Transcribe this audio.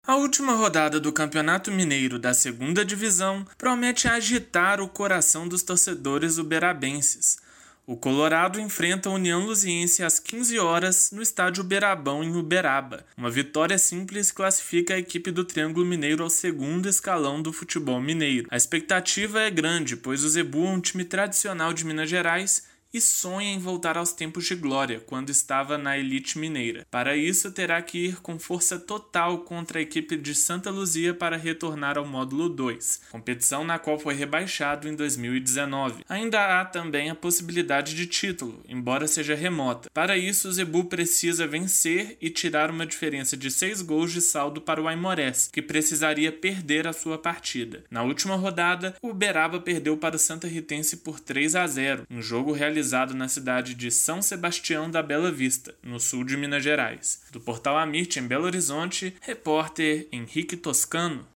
A última rodada do Campeonato Mineiro da Segunda Divisão promete agitar o coração dos torcedores uberabenses. O Colorado enfrenta a União Luziense às 15 horas no estádio Uberabão, em Uberaba. Uma vitória simples classifica a equipe do Triângulo Mineiro ao segundo escalão do futebol mineiro. A expectativa é grande, pois o Zebu é um time tradicional de Minas Gerais e sonha em voltar aos tempos de glória, quando estava na elite mineira. Para isso, terá que ir com força total contra a equipe de Santa Luzia para retornar ao módulo 2, competição na qual foi rebaixado em 2019. Ainda há também a possibilidade de título, embora seja remota. Para isso, o Zebu precisa vencer e tirar uma diferença de 6 gols de saldo para o Aimorés, que precisaria perder a sua partida. Na última rodada, o Uberaba perdeu para o Santa Ritense por 3-0, um jogo realizado na cidade de São Sebastião da Bela Vista, no sul de Minas Gerais. Do Portal Amirte, em Belo Horizonte, repórter Henrique Toscano.